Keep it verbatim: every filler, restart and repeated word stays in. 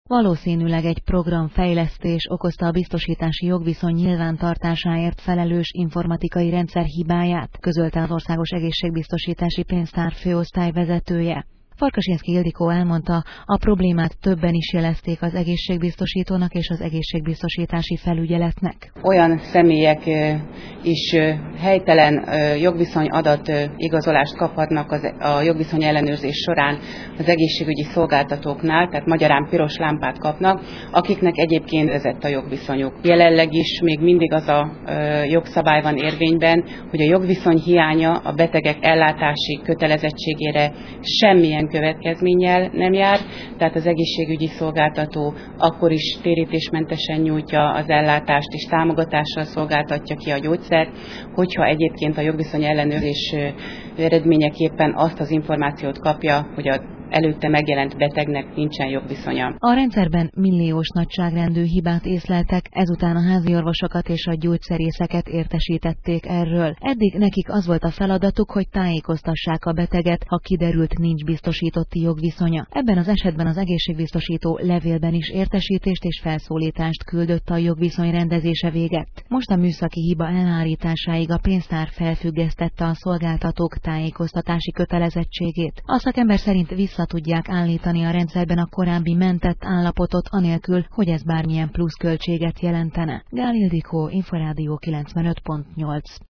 Valószínűleg egy programfejlesztés okozta a biztosítási jogviszony nyilvántartásáért felelős informatikai rendszer hibáját, közölte az Országos Egészségbiztosítási Pénztár főosztály vezetője. Farkasinszky Ildikó elmondta, a problémát többen is jelezték az egészségbiztosítónak és az egészségbiztosítási felügyeletnek. Olyan személyek is helytelen jogviszony adat igazolást kaphatnak a jogviszony ellenőrzés során az egészségügyi szolgáltatóknál, tehát magyarán piros lámpát kapnak, akiknek egyébként vezett a jogviszonyuk. Jelenleg is még mindig az a jogszabály van érvényben, hogy a jogviszony hiánya a betegek ellátási kötelezettségére semmilyen következménnyel nem jár, tehát az egészségügyi szolgáltató akkor is térítésmentesen nyújtja az ellátást és támogatással szolgáltatja ki a gyógyszert, hogyha egyébként a jogviszony ellenőrzés eredményeképpen azt az információt kapja, hogy a előtte megjelent betegnek nincsen jogviszonya. A rendszerben milliós nagyságrendű hibát észleltek, ezután a háziorvosokat és a gyógyszerészeket értesítették erről. Eddig nekik az volt a feladatuk, hogy tájékoztassák a beteget, ha kiderült, nincs biztosítotti jogviszonya. Ebben az esetben az egészségbiztosító levélben is értesítést és felszólítást küldött a jogviszony rendezése végett. Most a műszaki hiba elhárításáig a pénztár felfüggesztette a szolgáltatók tájékoztatási kötelezettségét. A szakember szerint vissza tudják állítani a rendszerben a korábbi mentett állapotot anélkül, hogy ez bármilyen pluszköltséget jelentene. Gál Ildikó, Inforádió kilencvenöt pont nyolc.